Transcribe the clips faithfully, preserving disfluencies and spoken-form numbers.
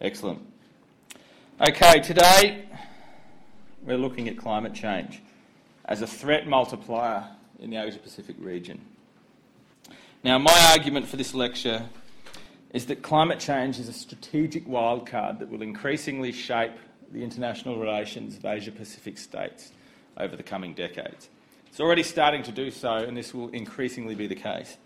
Excellent. Okay, today we're looking at climate change as a threat multiplier in the Asia-Pacific region. Now, my argument for this lecture is that climate change is a strategic wildcard that will increasingly shape the international relations of Asia-Pacific states over the coming decades. It's already starting to do so, and this will increasingly be the case.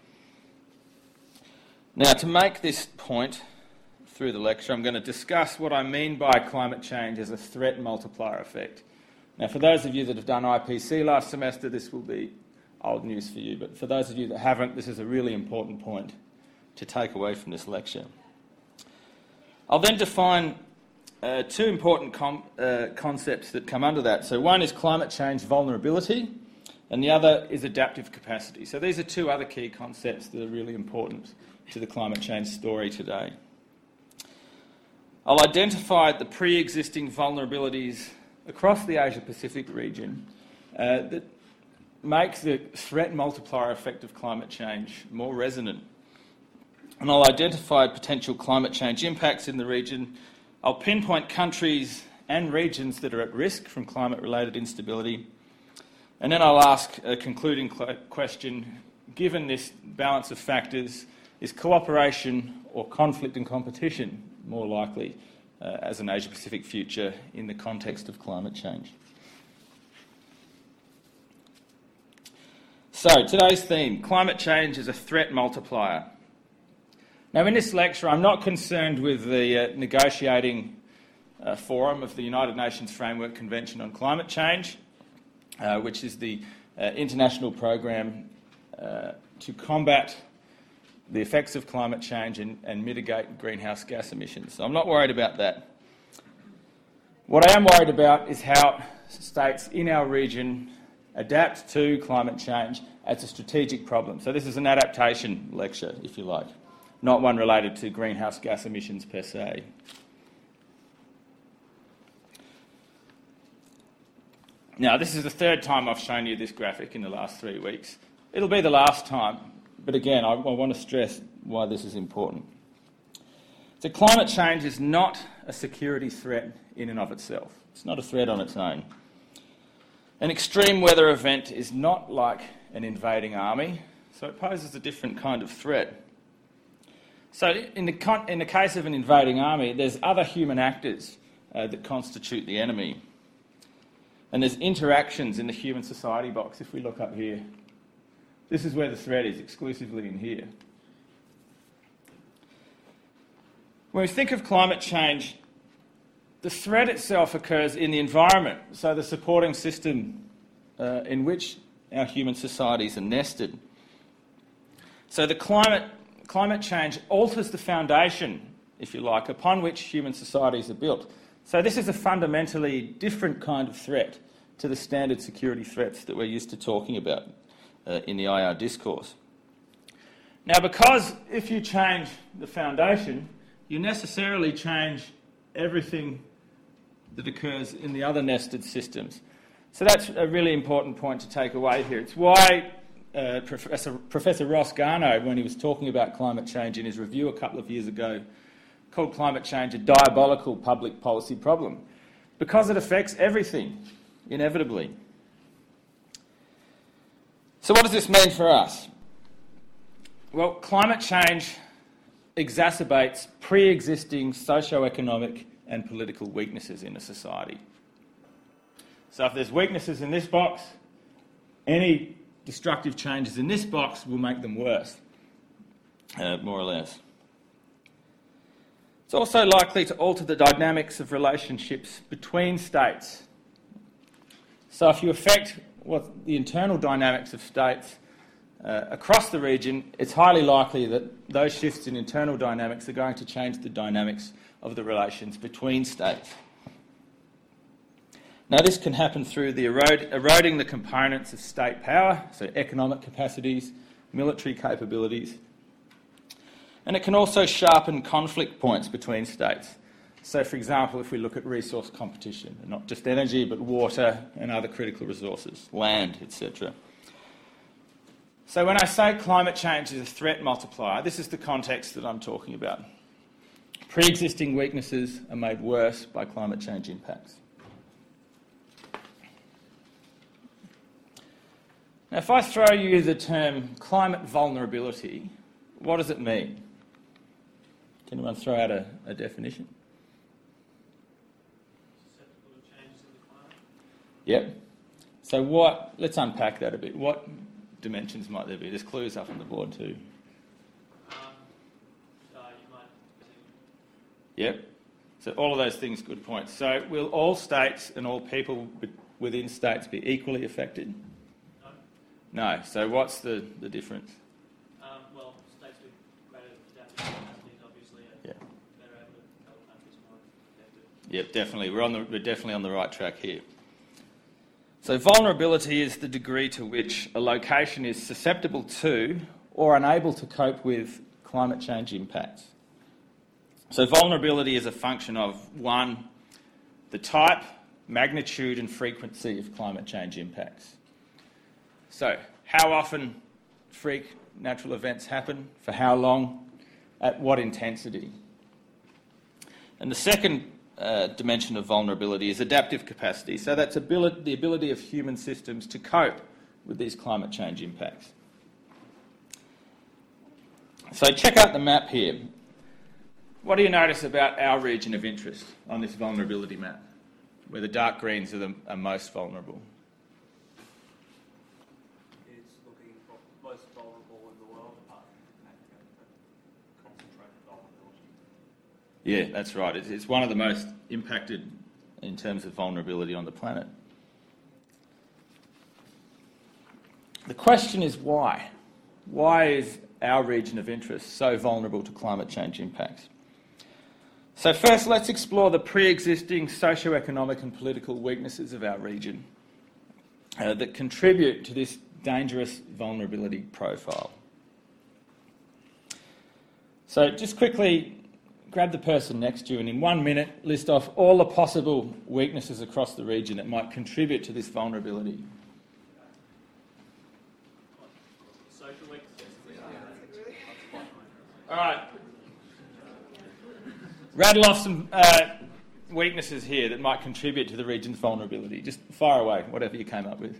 Now, to make this point through the lecture, I'm going to discuss what I mean by climate change as a threat multiplier effect. Now, for those of you that have done I P C last semester, this will be old news for you, but for those of you that haven't, this is a really important point to take away from this lecture. I'll then define uh, two important com- uh, concepts that come under that. So one is climate change vulnerability, and the other is adaptive capacity. So these are two other key concepts that are really important to the climate change story today. I'll identify the pre-existing vulnerabilities across the Asia-Pacific region uh, that makes the threat multiplier effect of climate change more resonant. And I'll identify potential climate change impacts in the region. I'll pinpoint countries and regions that are at risk from climate-related instability. And then I'll ask a concluding question, given this balance of factors, is cooperation or conflict and competition more likely uh, as an Asia-Pacific future in the context of climate change? So, today's theme, climate change is a threat multiplier. Now, in this lecture, I'm not concerned with the uh, negotiating uh, forum of the United Nations Framework Convention on Climate Change, uh, which is the uh, international program uh, to combat the effects of climate change and, and mitigate greenhouse gas emissions. So I'm not worried about that. What I am worried about is how states in our region adapt to climate change as a strategic problem. So this is an adaptation lecture, if you like, not one related to greenhouse gas emissions per se. Now, this is the third time I've shown you this graphic in the last three weeks. It'll be the last time, but again, I, I want to stress why this is important. So climate change is not a security threat in and of itself. It's not a threat on its own. An extreme weather event is not like an invading army, so it poses a different kind of threat. So in the, con- in the case of an invading army, there's other human actors uh, that constitute the enemy. And there's interactions in the human society box, if we look up here. This is where the threat is, exclusively in here. When we think of climate change, the threat itself occurs in the environment, so the supporting system uh, in which our human societies are nested. So the climate, climate change alters the foundation, if you like, upon which human societies are built. So this is a fundamentally different kind of threat to the standard security threats that we're used to talking about uh, in the I R discourse. Now, because if you change the foundation, you necessarily change everything that occurs in the other nested systems. So that's a really important point to take away here. It's why uh, Professor, Professor Ross Garnaut, when he was talking about climate change in his review a couple of years ago, called climate change a diabolical public policy problem, because it affects everything, inevitably. So what does this mean for us? Well, climate change exacerbates pre-existing socio-economic and political weaknesses in a society. So if there's weaknesses in this box, any destructive changes in this box will make them worse, uh, more or less. It's also likely to alter the dynamics of relationships between states. So if you affect what the internal dynamics of states uh, across the region, it's highly likely that those shifts in internal dynamics are going to change the dynamics of the relations between states. Now, this can happen through the erode, eroding the components of state power, so economic capacities, military capabilities, and it can also sharpen conflict points between states. So, for example, if we look at resource competition, not just energy, but water and other critical resources, land, et cetera. So when I say climate change is a threat multiplier, this is the context that I'm talking about. Pre-existing weaknesses are made worse by climate change impacts. Now, if I throw you the term climate vulnerability, what does it mean? Can anyone throw out a, a definition? Susceptible to changes in the climate. Yep. So what, let's unpack that a bit. What dimensions might there be? There's clues up on the board too. Um, uh, you might. Yep. So all of those things, good points. So will all states and all people within states be equally affected? No. No. So what's the, the difference? Um, well, states with greater adaptive capacities obviously are Yeah. better able to help countries more effective. Yep, definitely. We're on the we're definitely on the right track here. So vulnerability is the degree to which a location is susceptible to or unable to cope with climate change impacts. So vulnerability is a function of, one, the type, magnitude and frequency of climate change impacts. So how often freak natural events happen, for how long, at what intensity. And the second uh, dimension of vulnerability is adaptive capacity. So that's ability, the ability of human systems to cope with these climate change impacts. So check out the map here. What do you notice about our region of interest on this vulnerability map, where the dark greens are the are most vulnerable? It's looking for most vulnerable in the world, apart from Africa, but concentrated vulnerability. Yeah, that's right. It's, it's one of the most impacted in terms of vulnerability on the planet. The question is why? Why is our region of interest so vulnerable to climate change impacts? So first, let's explore the pre-existing socio-economic and political weaknesses of our region uh, that contribute to this dangerous vulnerability profile. So just quickly grab the person next to you and in one minute list off all the possible weaknesses across the region that might contribute to this vulnerability. Social weaknesses. All right. Rattle off some uh, weaknesses here that might contribute to the region's vulnerability. Just fire away, whatever you came up with.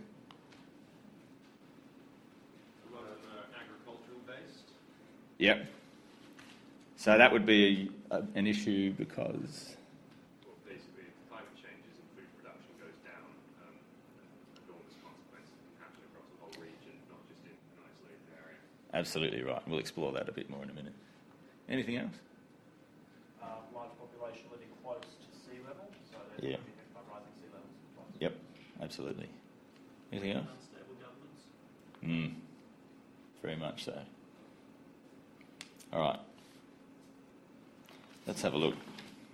A lot of uh, agricultural based. Yep. So that would be a, a, an issue because... Well, basically, if climate changes and food production goes down, um, enormous consequences can happen across the whole region, not just in an isolated area. Absolutely right. We'll explore that a bit more in a minute. Anything else? Uh, large population living close to sea level, so they're Yeah. going to be affected by rising sea levels. Yep, absolutely. Anything else? Unstable governments. Mm, very much so. All right. Let's have a look.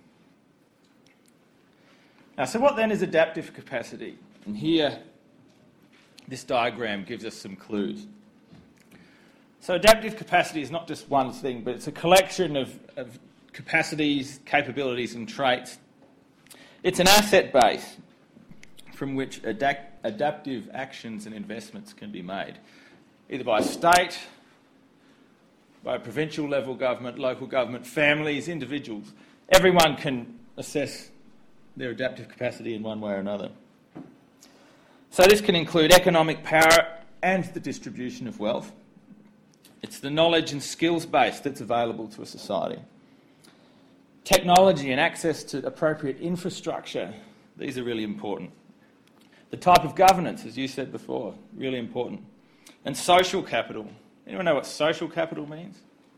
Now, so what then is adaptive capacity? And here, this diagram gives us some clues. So adaptive capacity is not just one thing, but it's a collection of, of capacities, capabilities and traits. It's an asset base from which adapt, adaptive actions and investments can be made, either by state, by provincial level government, local government, families, individuals. Everyone can assess their adaptive capacity in one way or another. So this can include economic power and the distribution of wealth. It's the knowledge and skills base that's available to a society. Technology and access to appropriate infrastructure, these are really important. The type of governance, as you said before, really important. And social capital. Anyone know what social capital means?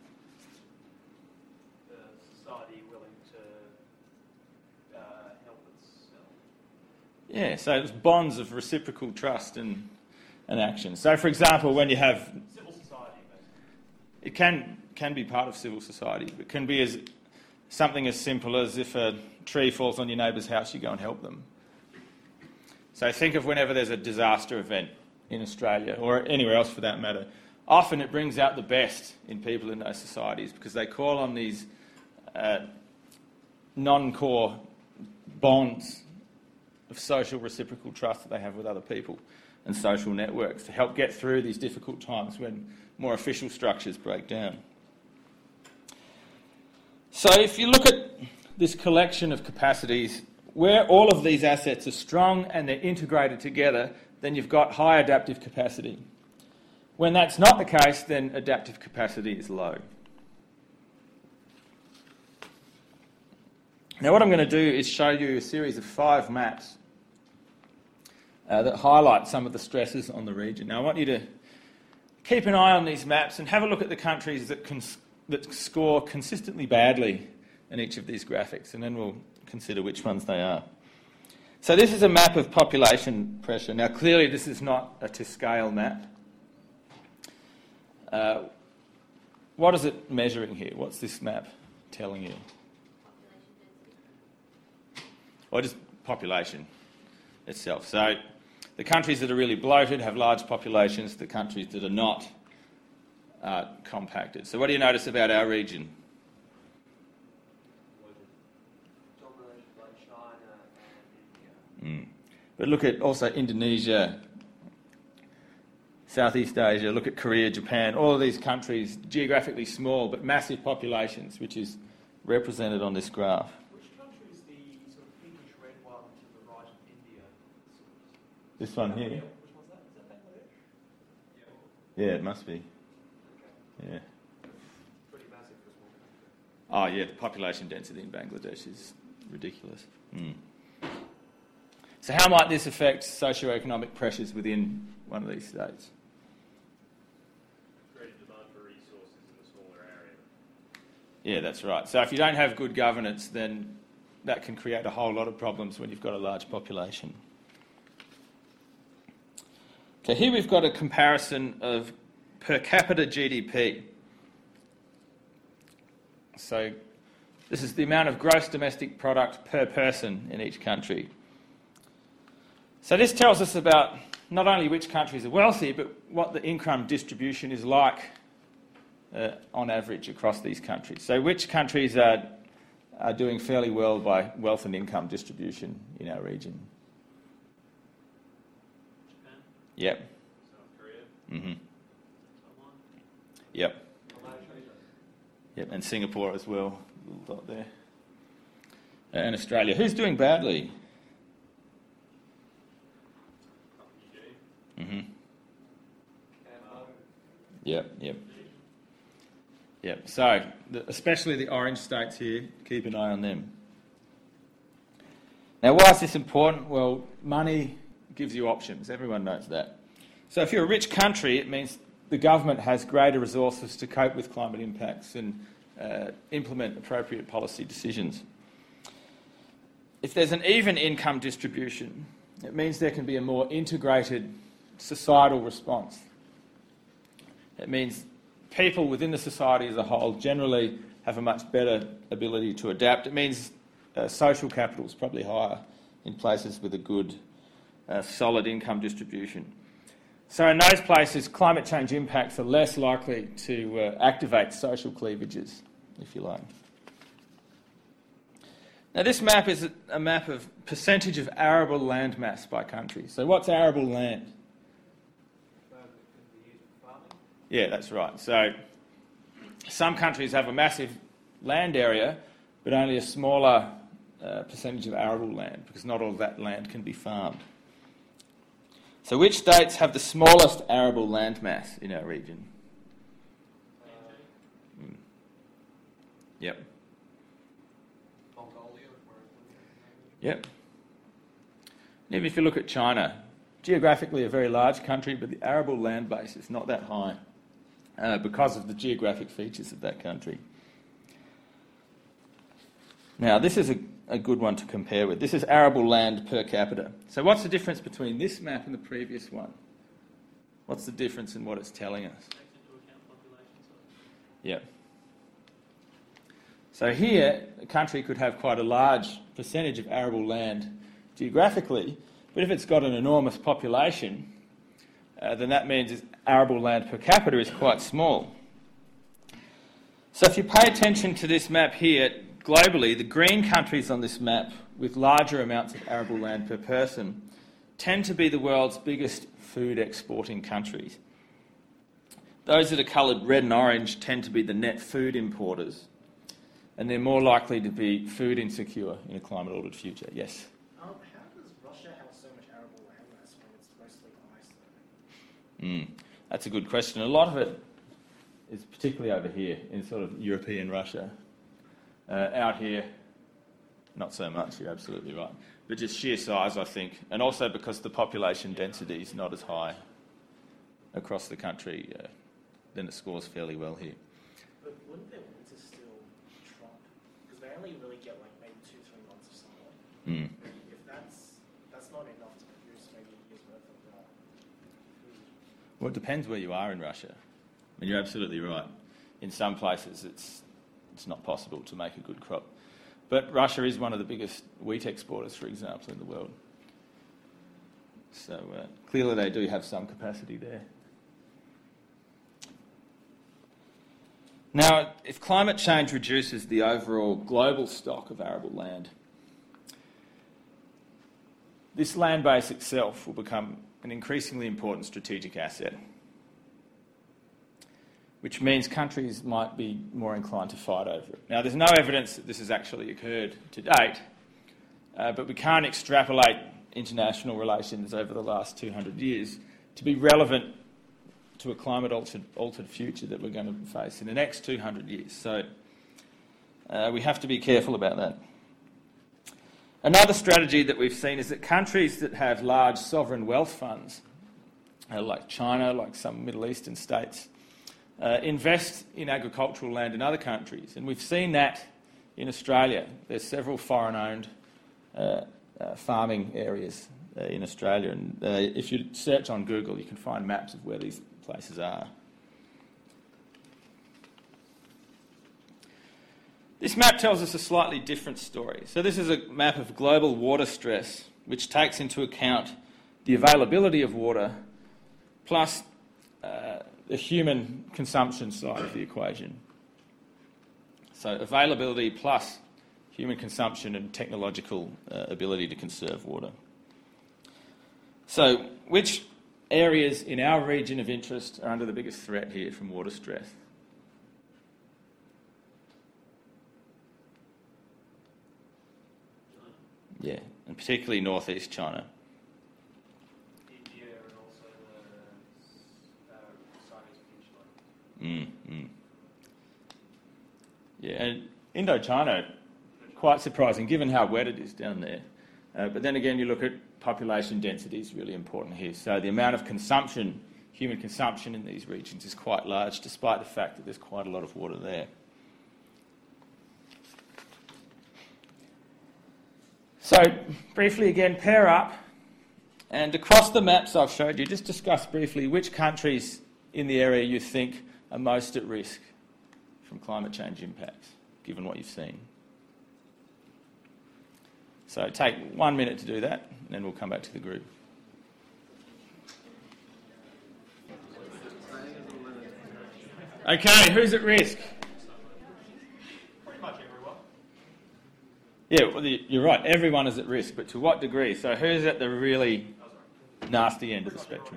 The society willing to uh, help itself. Yeah, so it's bonds of reciprocal trust and, and action. So, for example, when you have... Civil society, basically. It can, can be part of civil society. It can be as something as simple as if a tree falls on your neighbour's house, you go and help them. So think of whenever there's a disaster event in Australia, or anywhere else for that matter. Often it brings out the best in people in those societies because they call on these uh, non-core bonds of social reciprocal trust that they have with other people and social networks to help get through these difficult times when more official structures break down. So if you look at this collection of capacities, where all of these assets are strong and they're integrated together, then you've got high adaptive capacity. When that's not the case, then adaptive capacity is low. Now what I'm going to do is show you a series of five maps uh, that highlight some of the stresses on the region. Now I want you to keep an eye on these maps and have a look at the countries that, cons- that score consistently badly in each of these graphics, and then we'll consider which ones they are. So this is a map of population pressure. Now clearly this is not a to-scale map. Uh, what is it measuring here? What's this map telling you? Or just population itself. So the countries that are really bloated have large populations. The countries that are not are compacted. So what do you notice about our region? Dominated by China and India. Mm. But look at also Indonesia, Southeast Asia, look at Korea, Japan, all of these countries, geographically small but massive populations, which is represented on this graph. This one here? Which one's that? Is that Bangladesh? Yeah, it must be. Okay. Yeah. Pretty massive for a small country. Oh, yeah, the population density in Bangladesh is ridiculous. Mm. So how might this affect socioeconomic pressures within one of these states? Greater demand for resources in a smaller area. Yeah, that's right. So if you don't have good governance, then that can create a whole lot of problems when you've got a large population. Okay, here we've got a comparison of per capita G D P. So this is the amount of gross domestic product per person in each country. So this tells us about not only which countries are wealthy, but what the income distribution is like uh, on average across these countries. So which countries are, are doing fairly well by wealth and income distribution in our region? Japan, Yep. South Korea, Mm-hmm. Taiwan. Yep. Malaysia. Yep. And Singapore as well. A little dot there. Uh, and Australia. Who's doing badly? Papua New Guinea. Mm-hmm. Cambodia. Yep. Yep. Yep. So, the, especially the orange states here, keep an eye on them. Now, why is this important? Well, money gives you options. Everyone knows that. So if you're a rich country, it means the government has greater resources to cope with climate impacts and uh, implement appropriate policy decisions. If there's an even income distribution, it means there can be a more integrated societal response. It means people within the society as a whole generally have a much better ability to adapt. It means uh, social capital is probably higher in places with a good, uh, solid income distribution. So in those places, climate change impacts are less likely to uh, activate social cleavages, if you like. Now this map is a, a map of percentage of arable land mass by country. So what's arable land? Land that can be used for farming. Yeah, that's right. So some countries have a massive land area, but only a smaller uh, percentage of arable land, because not all of that land can be farmed. So which states have the smallest arable land mass in our region? Uh, Mm. Yep. Mongolia, where it's Yep. And even if you look at China, geographically a very large country, but the arable land base is not that high uh, because of the geographic features of that country. Now, this is a, a good one to compare with. This is arable land per capita. So what's the difference between this map and the previous one? What's the difference in what it's telling us? Takes into account population size. Yeah. So here, a country could have quite a large percentage of arable land geographically, but if it's got an enormous population, uh, then that means its arable land per capita is quite small. So if you pay attention to this map here, globally, the green countries on this map with larger amounts of arable land per person tend to be the world's biggest food exporting countries. Those that are coloured red and orange tend to be the net food importers. and they're more likely to be food insecure in a climate-altered future. Yes? Um, how does Russia have so much arable landmass when it's mostly ice, though? Mm, that's a good question. A lot of it is particularly over here in sort of European Russia. Uh, out here, not so much, you're absolutely right. But just sheer size, I think, and also because the population density is not as high across the country, uh, then it scores fairly well here. But wouldn't their winters still trump? Because they only really get like maybe two, three months of sunlight. Mm. If that's that's not enough to produce maybe a year's worth of uh, food. Well, it depends where you are in Russia. I mean, you're absolutely right. In some places, it's it's not possible to make a good crop. But Russia is one of the biggest wheat exporters, for example, in the world. So uh, clearly they do have some capacity there. Now, if climate change reduces the overall global stock of arable land, this land base itself will become an increasingly important strategic asset, which means countries might be more inclined to fight over it. Now, there's no evidence that this has actually occurred to date, uh, but we can't extrapolate international relations over the last two hundred years to be relevant to a climate-altered altered future that we're going to face in the next two hundred years. So uh, we have to be careful about that. Another strategy that we've seen is that countries that have large sovereign wealth funds, uh, like China, like some Middle Eastern states, Uh, invest in agricultural land in other countries. And we've seen that in Australia. There's several foreign-owned uh, uh, farming areas uh, in Australia. And uh, if you search on Google, you can find maps of where these places are. This map tells us a slightly different story. So this is a map of global water stress, which takes into account the availability of water plus uh, the human consumption side of the equation. So availability plus human consumption and technological uh, ability to conserve water. So which areas in our region of interest are under the biggest threat here from water stress? Yeah, and particularly northeast China. India and also the uh, Chinese Peninsula. Mm, mm. Yeah, and Indochina, quite surprising given how wet it is down there. Uh, but then again, you look at population density is really important here. So the amount of consumption, human consumption in these regions is quite large, despite the fact that there's quite a lot of water there. So briefly again, pair up, and across the maps I've showed you, just discuss briefly which countries in the area you think are most at risk from climate change impacts, given what you've seen. So take one minute to do that, and then we'll come back to the group. Okay, who's at risk? Pretty much everyone. Yeah, well, you're right, everyone is at risk, but to what degree? So who's at the really nasty end of the spectrum?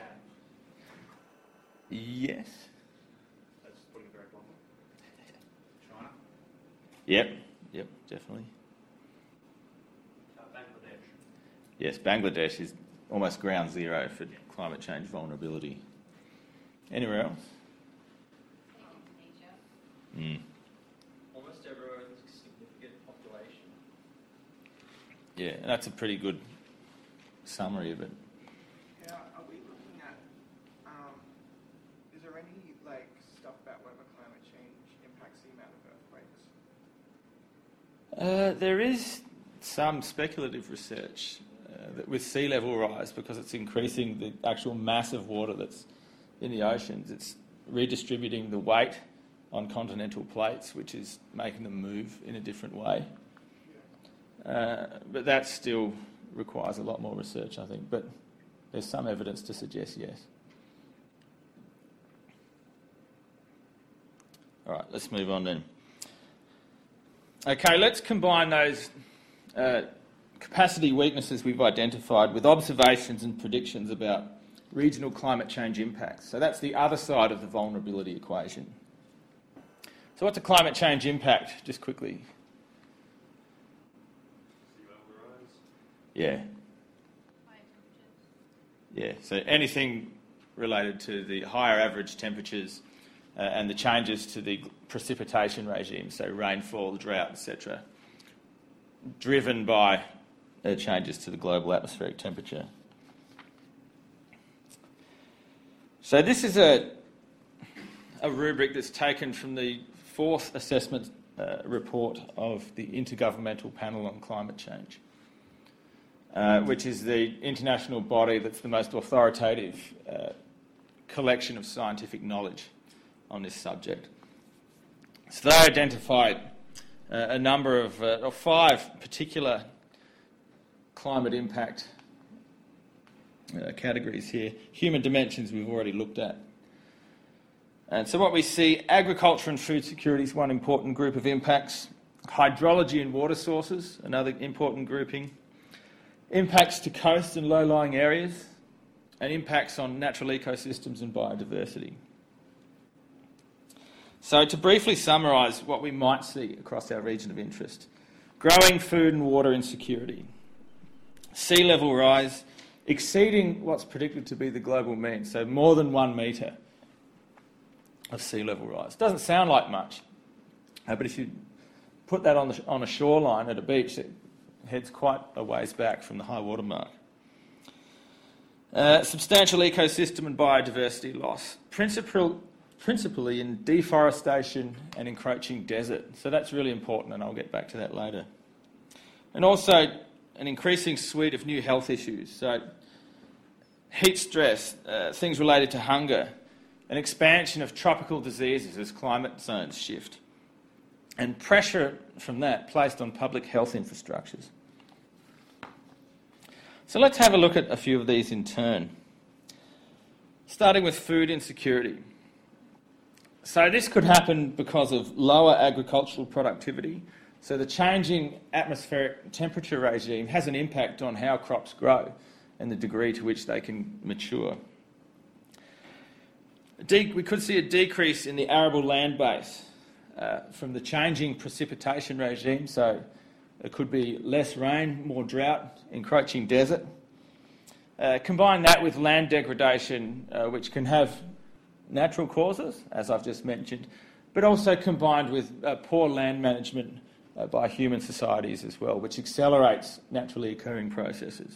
Yes. That's putting it very bluntly. China. Yep, yep, definitely. Uh, Bangladesh. Yes, Bangladesh is almost ground zero for climate change vulnerability. Anywhere else? Mm. Almost everyone's significant population. Yeah, and that's a pretty good summary of it. Yeah, are we looking at, um, is there any, like, stuff about whether climate change impacts the amount of earthquakes? Uh, there is some speculative research uh, that with sea level rise, because it's increasing the actual mass of water that's in the oceans, it's redistributing the weight on continental plates, which is making them move in a different way. Uh, but that still requires a lot more research, I think. But there's some evidence to suggest yes. All right, let's move on then. Okay, let's combine those uh, capacity weaknesses we've identified with observations and predictions about regional climate change impacts. So that's the other side of the vulnerability equation. So what's a climate change impact, just quickly? Sea level rise. Yeah. Yeah, so anything related to the higher average temperatures uh, and the changes to the precipitation regime, so rainfall, drought, et cetera, driven by uh, changes to the global atmospheric temperature. So this is a, a rubric that's taken from the fourth assessment uh, report of the Intergovernmental Panel on Climate Change, uh, which is the international body that's the most authoritative uh, collection of scientific knowledge on this subject. So they identified uh, a number of, uh, or five particular climate impact uh, categories here. Human dimensions we've already looked at. And so what we see, agriculture and food security is one important group of impacts. Hydrology and water sources, another important grouping. Impacts to coast and low-lying areas, and impacts on natural ecosystems and biodiversity. So to briefly summarise what we might see across our region of interest. Growing food and water insecurity. Sea level rise exceeding what's predicted to be the global mean, so more than one metre of sea level rise. Doesn't sound like much, uh, but if you put that on, the, on a shoreline at a beach, it heads quite a ways back from the high water mark. Uh, substantial ecosystem and biodiversity loss, Principal, principally in deforestation and encroaching desert. So that's really important, and I'll get back to that later. And also an increasing suite of new health issues. So heat stress, uh, things related to hunger, an expansion of tropical diseases as climate zones shift, and pressure from that placed on public health infrastructures. So let's have a look at a few of these in turn. Starting with food insecurity. So this could happen because of lower agricultural productivity. So the changing atmospheric temperature regime has an impact on how crops grow and the degree to which they can mature. De- we could see a decrease in the arable land base uh, from the changing precipitation regime, so it could be less rain, more drought, encroaching desert. Uh, combine that with land degradation, uh, which can have natural causes, as I've just mentioned, but also combined with uh, poor land management uh, by human societies as well, which accelerates naturally occurring processes.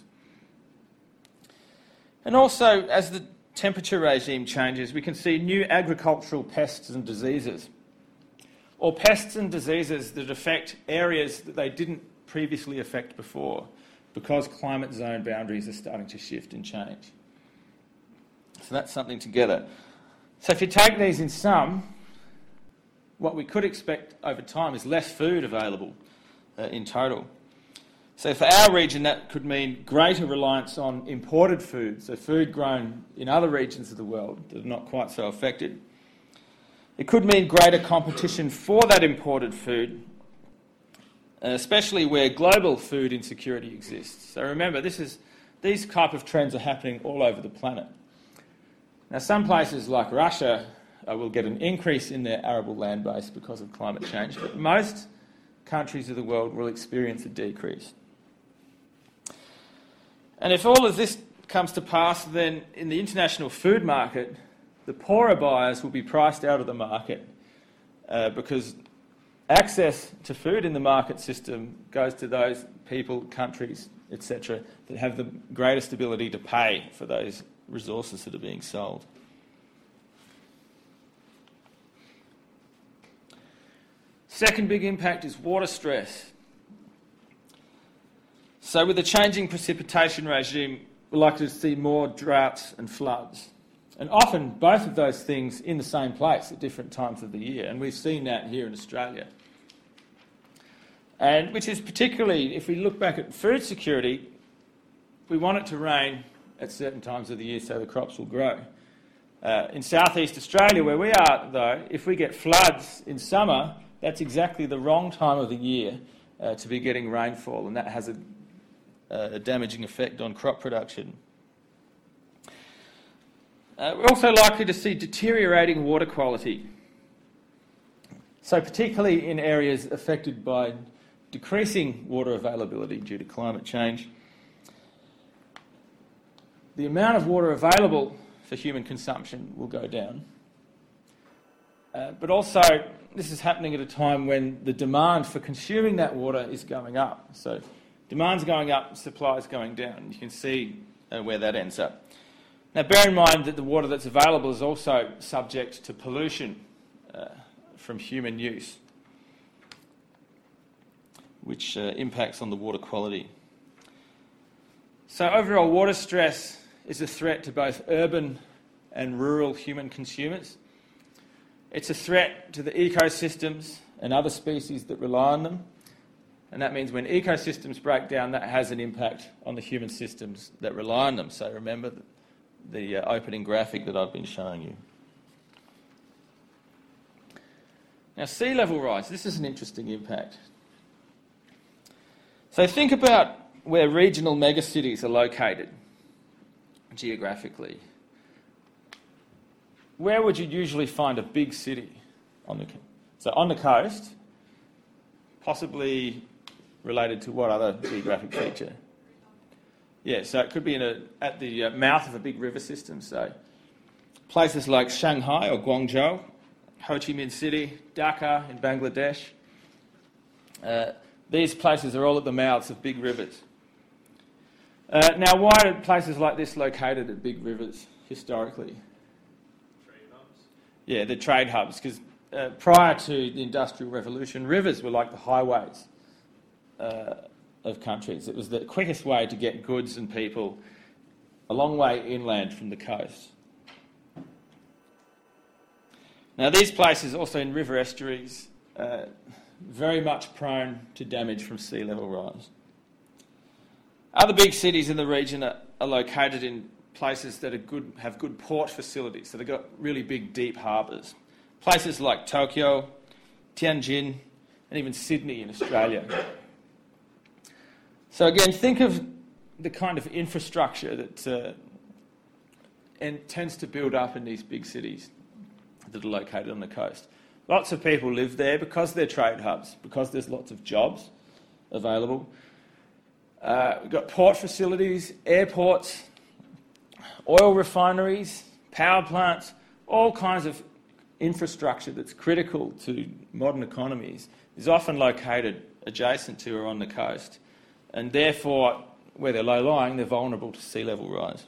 And also, as the temperature regime changes, we can see new agricultural pests and diseases, or pests and diseases that affect areas that they didn't previously affect before, because climate zone boundaries are starting to shift and change. So that's something together. So if you take these in sum, what we could expect over time is less food available uh, in total. So for our region, that could mean greater reliance on imported food, so food grown in other regions of the world that are not quite so affected. It could mean greater competition for that imported food, especially where global food insecurity exists. So remember, this is, these type of trends are happening all over the planet. Now, some places like Russia uh, will get an increase in their arable land base because of climate change, but most countries of the world will experience a decrease. And if all of this comes to pass, then in the international food market, the poorer buyers will be priced out of the market uh, because access to food in the market system goes to those people, countries, et cetera, that have the greatest ability to pay for those resources that are being sold. Second big impact is water stress. So with the changing precipitation regime, we're likely to see more droughts and floods. And often both of those things in the same place at different times of the year. And we've seen that here in Australia. And which is particularly, if we look back at food security, we want it to rain at certain times of the year so the crops will grow. Uh, in southeast Australia, where we are, though, if we get floods in summer, that's exactly the wrong time of the year uh, to be getting rainfall, and that has a, a damaging effect on crop production. Uh, we're also likely to see deteriorating water quality. So particularly in areas affected by decreasing water availability due to climate change, the amount of water available for human consumption will go down. Uh, but also, this is happening at a time when the demand for consuming that water is going up. So demand's going up, supply's going down. You can see uh, where that ends up. Now, bear in mind that the water that's available is also subject to pollution uh, from human use, which uh, impacts on the water quality. So overall, water stress is a threat to both urban and rural human consumers. It's a threat to the ecosystems and other species that rely on them. And that means when ecosystems break down, that has an impact on the human systems that rely on them. So remember the, the uh, opening graphic that I've been showing you. Now, sea level rise, this is an interesting impact. So think about where regional megacities are located geographically. Where would you usually find a big city? On the, so on the coast, possibly related to what other geographic feature? Yeah, so it could be in a, at the uh, mouth of a big river system. So places like Shanghai or Guangzhou, Ho Chi Minh City, Dhaka in Bangladesh. Uh, these places are all at the mouths of big rivers. Uh, now, why are places like this located at big rivers historically? Trade hubs. Yeah, the trade hubs, because uh, prior to the Industrial Revolution, rivers were like the highways uh, of countries. It was the quickest way to get goods and people a long way inland from the coast. Now, these places, also in river estuaries, uh, very much prone to damage from sea level rise. Other big cities in the region are, are located in places that are good, have good port facilities, so they've got really big, deep harbours. Places like Tokyo, Tianjin, and even Sydney in Australia. So again, think of the kind of infrastructure that uh, and tends to build up in these big cities that are located on the coast. Lots of people live there because they're trade hubs, because there's lots of jobs available. Uh, we've got port facilities, airports, oil refineries, power plants, all kinds of infrastructure that's critical to modern economies is often located adjacent to or on the coast. And therefore, where they're low-lying, they're vulnerable to sea level rise.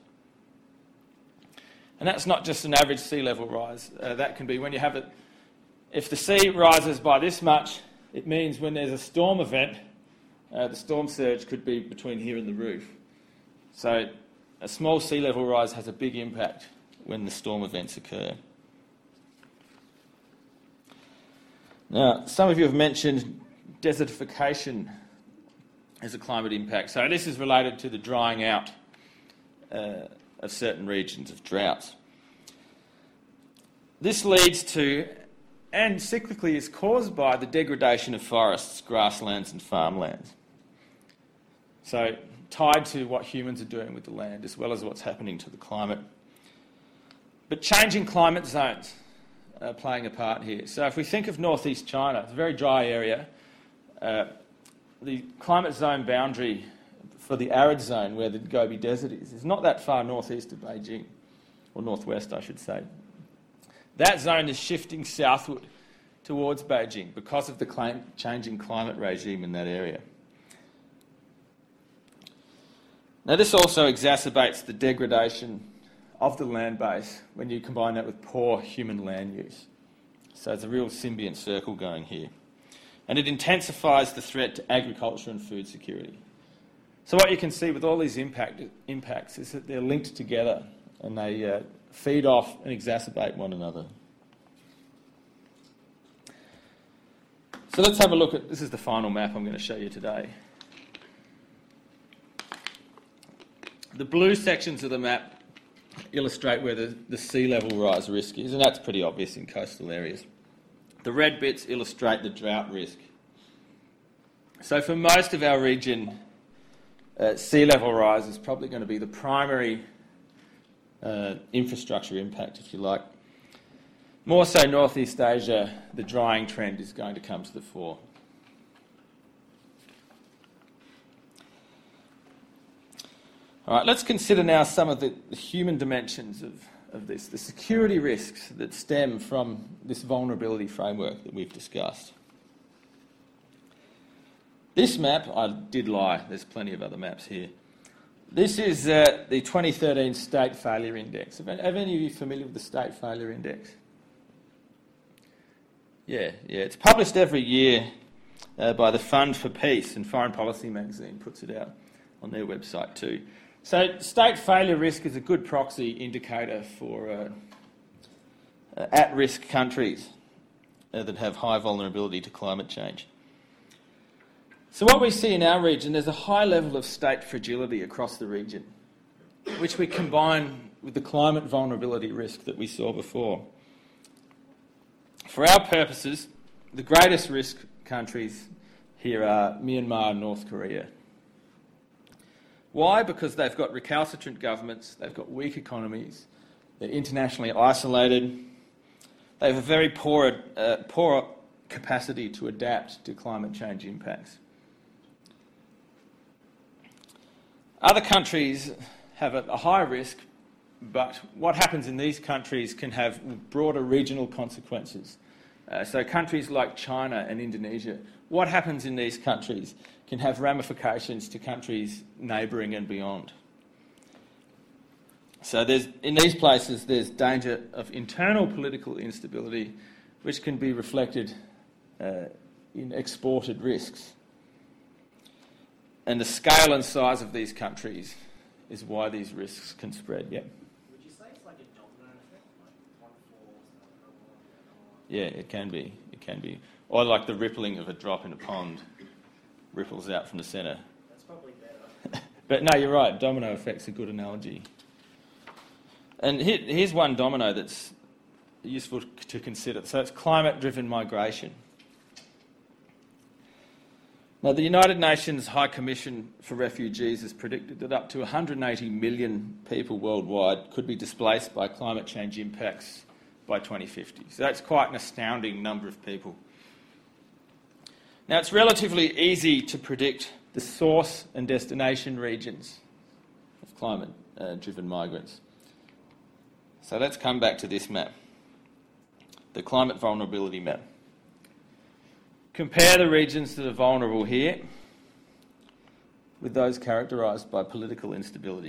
And that's not just an average sea level rise. Uh, that can be when you have it. If the sea rises by this much, it means when there's a storm event, uh, the storm surge could be between here and the roof. So a small sea level rise has a big impact when the storm events occur. Now, some of you have mentioned desertification as a climate impact. So this is related to the drying out uh, of certain regions of droughts. This leads to, and cyclically is caused by, the degradation of forests, grasslands and farmlands. So tied to what humans are doing with the land as well as what's happening to the climate. But changing climate zones are playing a part here. So if we think of northeast China, it's a very dry area. Uh, the climate zone boundary for the arid zone where the Gobi Desert is, is not that far northeast of Beijing, or northwest I should say. That zone is shifting southward towards Beijing because of the clim- changing climate regime in that area. Now this also exacerbates the degradation of the land base when you combine that with poor human land use. So there's a real symbiont circle going here. And it intensifies the threat to agriculture and food security. So what you can see with all these impact, impacts is that they're linked together and they uh, feed off and exacerbate one another. So let's have a look at, this is the final map I'm going to show you today. The blue sections of the map illustrate where the, the sea level rise risk is, and that's pretty obvious in coastal areas. The red bits illustrate the drought risk. So for most of our region, uh, sea level rise is probably going to be the primary uh, infrastructure impact, if you like. More so Northeast Asia, the drying trend is going to come to the fore. All right, let's consider now some of the, the human dimensions of, of this, the security risks that stem from this vulnerability framework that we've discussed. This map, I did lie, there's plenty of other maps here. This is uh, the twenty thirteen State Failure Index. Are any of you familiar with the State Failure Index? Yeah, yeah. It's published every year uh, by the Fund for Peace, and Foreign Policy magazine puts it out on their website too. So state failure risk is a good proxy indicator for uh, uh, at-risk countries uh, that have high vulnerability to climate change. So what we see in our region, there's a high level of state fragility across the region, which we combine with the climate vulnerability risk that we saw before. For our purposes, the greatest risk countries here are Myanmar and North Korea. Why? Because they've got recalcitrant governments, they've got weak economies, they're internationally isolated, they have a very poor, uh, poor capacity to adapt to climate change impacts. Other countries have a, a high risk, but what happens in these countries can have broader regional consequences. Uh, so countries like China and Indonesia, what happens in these countries can have ramifications to countries neighbouring and beyond. So there's, in these places there's danger of internal political instability, which can be reflected uh, in exported risks. And the scale and size of these countries is why these risks can spread. Yeah. Would you say it's like a domino effect? Like one falls, another one, Yeah, it can be. It can be. Or like the rippling of a drop in a pond ripples out from the centre. That's probably better. But no, you're right. Domino effect's a good analogy. And here, here's one domino that's useful to consider. So it's climate-driven migration. Now, the United Nations High Commission for Refugees has predicted that up to one hundred eighty million people worldwide could be displaced by climate change impacts by twenty fifty. So that's quite an astounding number of people. Now, it's relatively easy to predict the source and destination regions of climate-driven migrants. So let's come back to this map, the climate vulnerability map. Compare the regions that are vulnerable here with those characterised by political instability.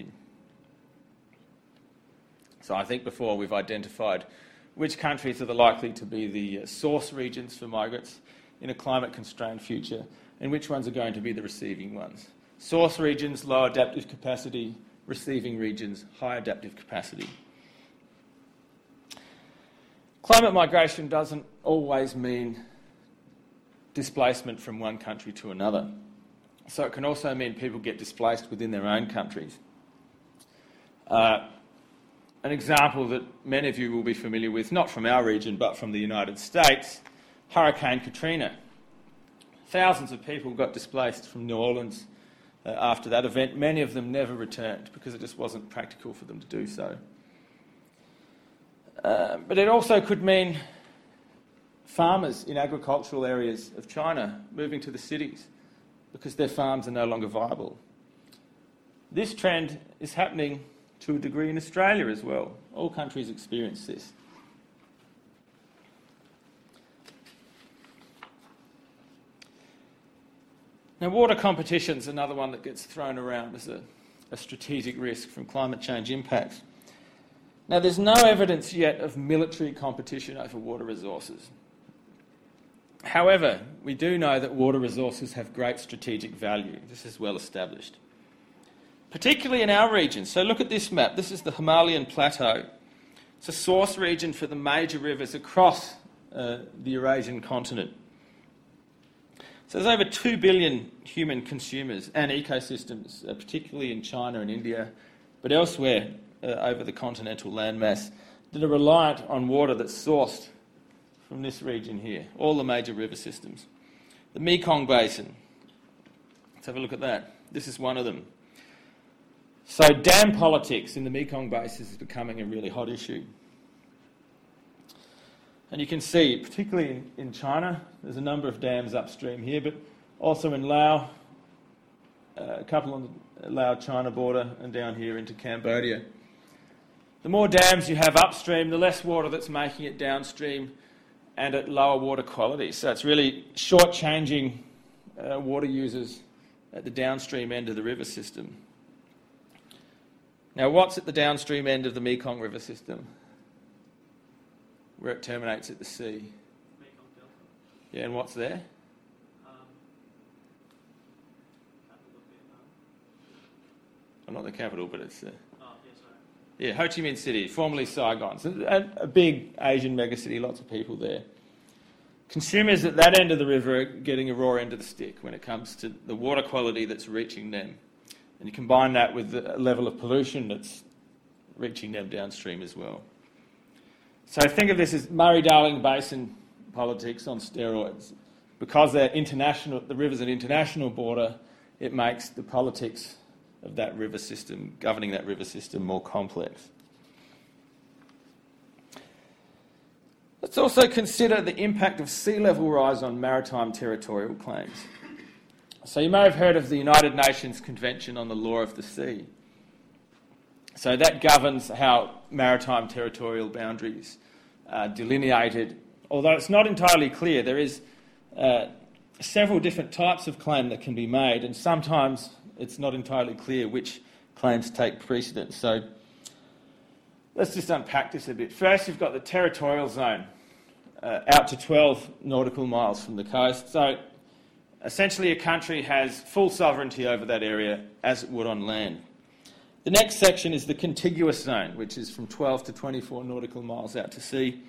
So I think before we've identified which countries are the likely to be the source regions for migrants in a climate-constrained future, and which ones are going to be the receiving ones. Source regions, low adaptive capacity; receiving regions, high adaptive capacity. Climate migration doesn't always mean displacement from one country to another. So it can also mean people get displaced within their own countries. Uh, an example that many of you will be familiar with, not from our region but from the United States, Hurricane Katrina. Thousands of people got displaced from New Orleans uh, after that event. Many of them never returned because it just wasn't practical for them to do so. Uh, but it also could mean farmers in agricultural areas of China moving to the cities because their farms are no longer viable. This trend is happening to a degree in Australia as well. All countries experience this. Now, water competition's another one that gets thrown around as a, a strategic risk from climate change impacts. Now, there's no evidence yet of military competition over water resources. However, we do know that water resources have great strategic value. This is well established, particularly in our region. So look at this map. This is the Himalayan Plateau. It's a source region for the major rivers across uh, the Eurasian continent. So there's over two billion human consumers and ecosystems, uh, particularly in China and India, but elsewhere uh, over the continental landmass, that are reliant on water that's sourced from this region here, all the major river systems. The Mekong Basin. Let's have a look at that. This is one of them. So dam politics in the Mekong Basin is becoming a really hot issue. And you can see, particularly in, in China, there's a number of dams upstream here, but also in Laos, uh, a couple on the Laos-China border, and down here into Cambodia. The more dams you have upstream, the less water that's making it downstream and at lower water quality. So it's really short-changing uh, water users at the downstream end of the river system. Now, what's at the downstream end of the Mekong River system, where it terminates at the sea? Mekong Delta. Yeah, and what's there? Um, capital of Vietnam. Well, not the capital, but it's... Uh, Oh, yeah, sorry. yeah, Ho Chi Minh City, formerly Saigon. So a, a big Asian megacity, lots of people there. Consumers at that end of the river are getting a raw end of the stick when it comes to the water quality that's reaching them. And you combine that with the level of pollution that's reaching them downstream as well. So think of this as Murray-Darling Basin politics on steroids. Because they're international, the river's an international border, it makes the politics of that river system, governing that river system, more complex. Let's also consider the impact of sea level rise on maritime territorial claims. So you may have heard of the United Nations Convention on the Law of the Sea. So that governs how maritime territorial boundaries are delineated. Although it's not entirely clear, there is uh, several different types of claim that can be made, and sometimes it's not entirely clear which claims take precedence. So let's just unpack this a bit. First, you've got the territorial zone, uh, out to twelve nautical miles from the coast. So essentially, a country has full sovereignty over that area as it would on land. The next section is the contiguous zone, which is from twelve to twenty-four nautical miles out to sea.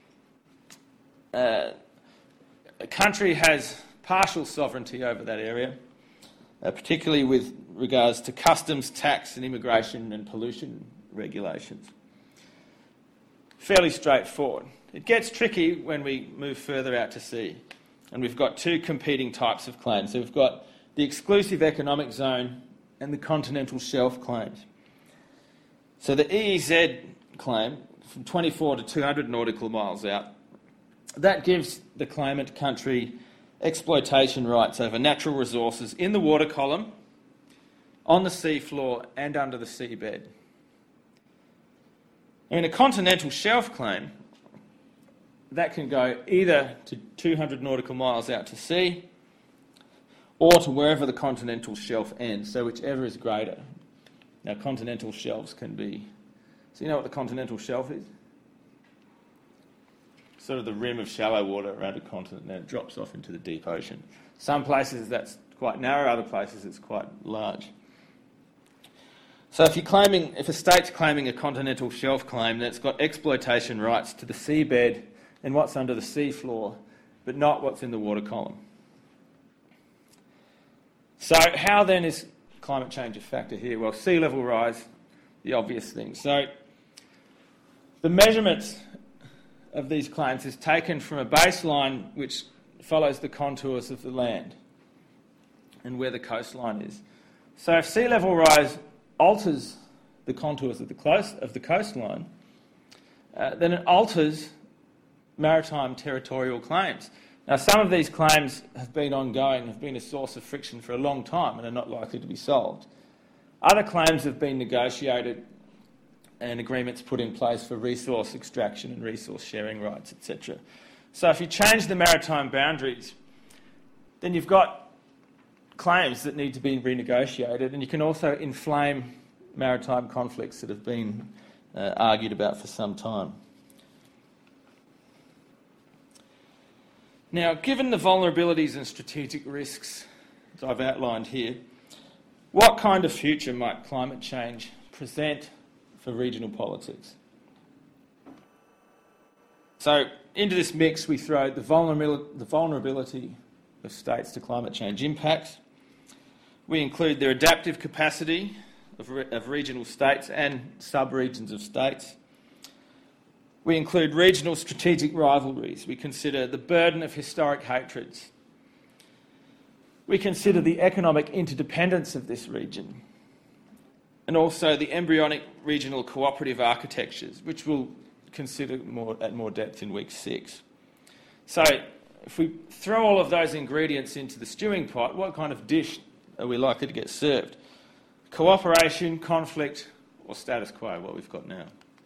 Uh, a country has partial sovereignty over that area, uh, particularly with regards to customs, tax and immigration and pollution regulations. Fairly straightforward. It gets tricky when we move further out to sea. And we've got two competing types of claims. So we've got the exclusive economic zone and the continental shelf claims. So the E E Z claim, from twenty-four to two hundred nautical miles out, that gives the claimant country exploitation rights over natural resources in the water column, on the seafloor and under the seabed. I mean, a continental shelf claim, that can go either to two hundred nautical miles out to sea or to wherever the continental shelf ends, so whichever is greater. Now, continental shelves can be... So you know what the continental shelf is? Sort of the rim of shallow water around a continent, and it drops off into the deep ocean. Some places that's quite narrow, other places it's quite large. So if you're claiming, if a state's claiming a continental shelf claim, then it's got exploitation rights to the seabed and what's under the seafloor, but not what's in the water column. So how then is climate change a factor here? Well, sea level rise, the obvious thing. So the measurements of these claims is taken from a baseline which follows the contours of the land and where the coastline is. So if sea level rise alters the contours of the, close, of the coastline, uh, then it alters maritime territorial claims. Now, some of these claims have been ongoing, have been a source of friction for a long time and are not likely to be solved. Other claims have been negotiated and agreements put in place for resource extraction and resource sharing rights, et cetera. So if you change the maritime boundaries, then you've got claims that need to be renegotiated, and you can also inflame maritime conflicts that have been uh, argued about for some time. Now, given the vulnerabilities and strategic risks that I've outlined here, what kind of future might climate change present for regional politics? So, into this mix we throw the vulnerability, the vulnerability of states to climate change impacts. We include their adaptive capacity of, re- of regional states and sub-regions of states. We include regional strategic rivalries. We consider the burden of historic hatreds. We consider the economic interdependence of this region, and also the embryonic regional cooperative architectures, which will consider more, at more depth in week six. So if we throw all of those ingredients into the stewing pot, what kind of dish are we likely to get served? Cooperation, conflict, or status quo, what we've got now?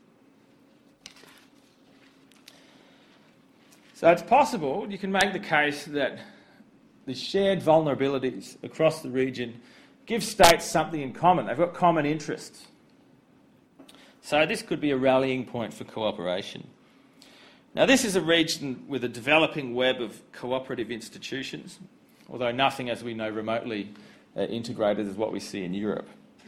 So it's possible, you can make the case that the shared vulnerabilities across the region give states something in common. They've got common interests. So this could be a rallying point for cooperation. Now, this is a region with a developing web of cooperative institutions, although nothing, as we know, remotely uh, integrated as what we see in Europe.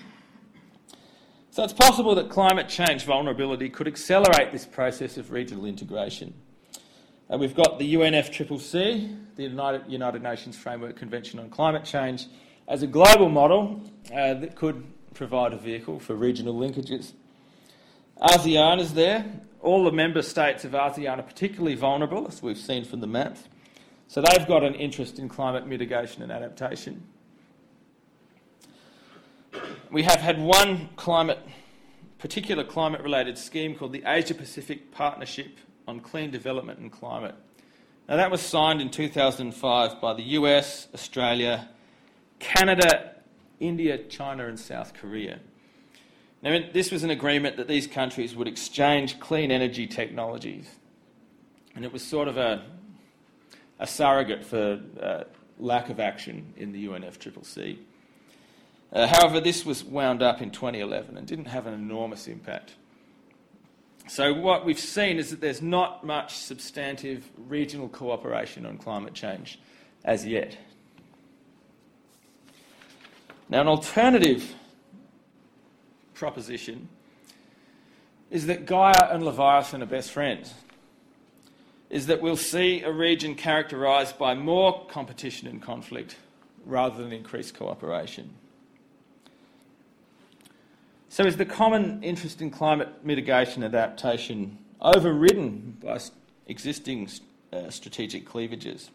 So it's possible that climate change vulnerability could accelerate this process of regional integration. Uh, we've got the U N F C C C, the United, United Nations Framework Convention on Climate Change, as a global model uh, that could provide a vehicle for regional linkages. ASEAN is there. All the member states of ASEAN are particularly vulnerable, as we've seen from the maps. So they've got an interest in climate mitigation and adaptation. We have had one climate, particular climate-related scheme called the Asia-Pacific Partnership on Clean Development and Climate. Now, that was signed in two thousand five by the U S, Australia, Canada, India, China and South Korea. Now, this was an agreement that these countries would exchange clean energy technologies, and it was sort of a, a surrogate for uh, lack of action in the U N F C C C. Uh, however, this was wound up in twenty eleven and didn't have an enormous impact. So what we've seen is that there's not much substantive regional cooperation on climate change as yet. Now, an alternative proposition is that Gaia and Leviathan are best friends, is that we'll see a region characterised by more competition and conflict rather than increased cooperation. So is the common interest in climate mitigation and adaptation overridden by existing uh, strategic cleavages?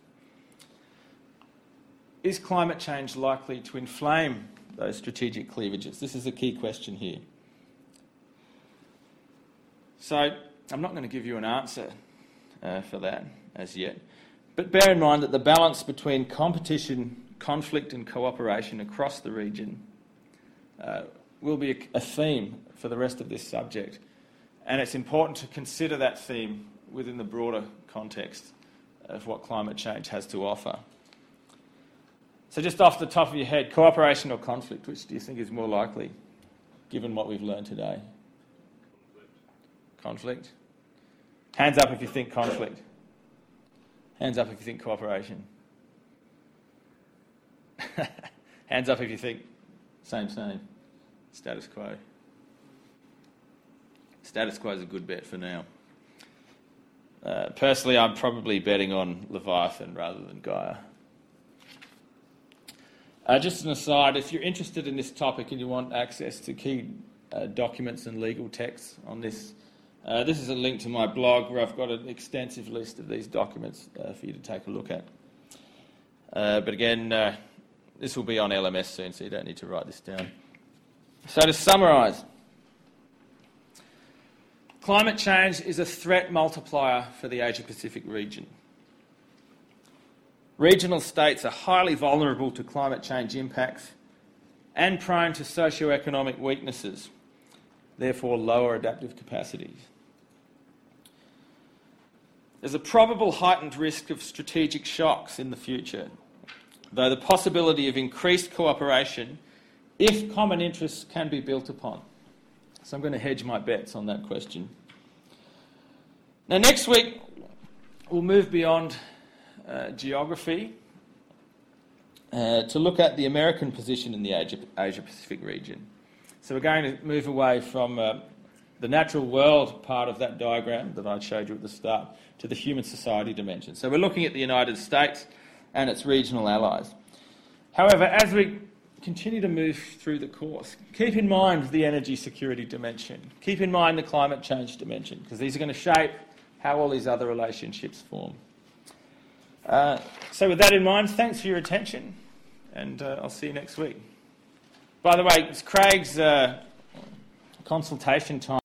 Is climate change likely to inflame those strategic cleavages? This is a key question here. So I'm not going to give you an answer uh, for that as yet, but bear in mind that the balance between competition, conflict and cooperation across the region uh, will be a, a theme for the rest of this subject, and it's important to consider that theme within the broader context of what climate change has to offer. So just off the top of your head, cooperation or conflict, which do you think is more likely, given what we've learned today? Conflict. Conflict. Hands up if you think conflict. Hands up if you think cooperation. Hands up if you think same, same. Status quo. Status quo is a good bet for now. Uh, personally, I'm probably betting on Leviathan rather than Gaia. Uh, just an aside, if you're interested in this topic and you want access to key uh, documents and legal texts on this, uh, this is a link to my blog where I've got an extensive list of these documents uh, for you to take a look at. Uh, but again, uh, this will be on L M S soon, so you don't need to write this down. So to summarise, climate change is a threat multiplier for the Asia-Pacific region. Regional states are highly vulnerable to climate change impacts and prone to socio-economic weaknesses, therefore lower adaptive capacities. There's a probable heightened risk of strategic shocks in the future, though the possibility of increased cooperation if common interests can be built upon. So I'm going to hedge my bets on that question. Now, next week, we'll move beyond uh, geography uh, to look at the American position in the Asia, Asia-Pacific region. So we're going to move away from uh, the natural world part of that diagram that I showed you at the start to the human society dimension. So we're looking at the United States and its regional allies. However, as we continue to move through the course, keep in mind the energy security dimension. Keep in mind the climate change dimension, because these are going to shape how all these other relationships form. Uh, so with that in mind, thanks for your attention, and uh, I'll see you next week. By the way, it's Craig's uh, consultation time.